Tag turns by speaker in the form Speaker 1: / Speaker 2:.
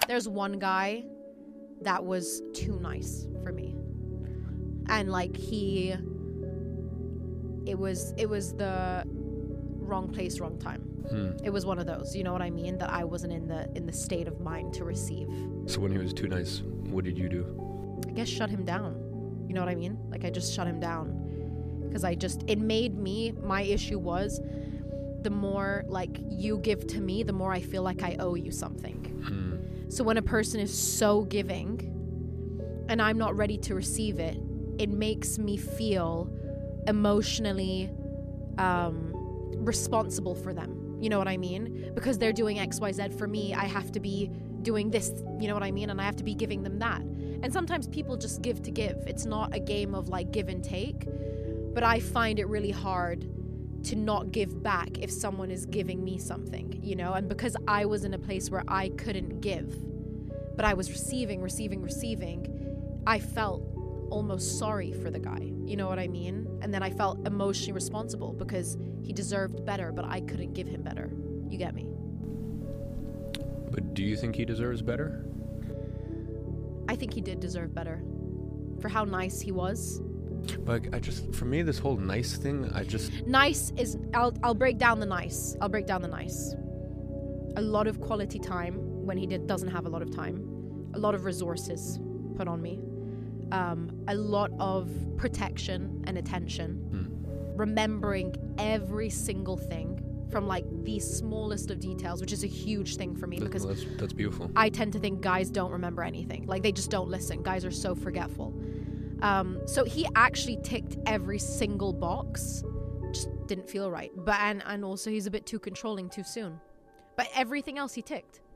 Speaker 1: There's one guy that was too nice for me. And like it was the wrong place, wrong time. It was one of those, you know what I mean? That I wasn't in the state of mind to receive.
Speaker 2: So when he was too nice, what did you do?
Speaker 1: I guess shut him down. You know what I mean? Like I just shut him down. Because it made me, my issue was, the more like you give to me, the more I feel like I owe you something. So when a person is so giving and I'm not ready to receive it, it makes me feel emotionally responsible for them. You know what I mean? Because they're doing XYZ for me, I have to be doing this, you know what I mean? And I have to be giving them that. And sometimes people just give to give. It's not a game of like give and take. But I find it really hard to not give back if someone is giving me something, you know? And because I was in a place where I couldn't give, but I was receiving, I felt almost sorry for the guy. You know what I mean? And then I felt emotionally responsible because he deserved better, but I couldn't give him better. You get me?
Speaker 2: But do you think he deserves better?
Speaker 1: I think he did deserve better for how nice he was.
Speaker 2: But for me, this whole nice thing,
Speaker 1: Nice is, I'll break down the nice. A lot of quality time when he doesn't have a lot of time. A lot of resources put on me. A lot of protection and attention. Remembering every single thing from like the smallest of details, which is a huge thing for me because
Speaker 2: that's beautiful.
Speaker 1: I tend to think guys don't remember anything. Like they just don't listen. Guys are so forgetful. So he actually ticked every single box. Just didn't feel right. But and also he's a bit too controlling too soon. But everything else he ticked.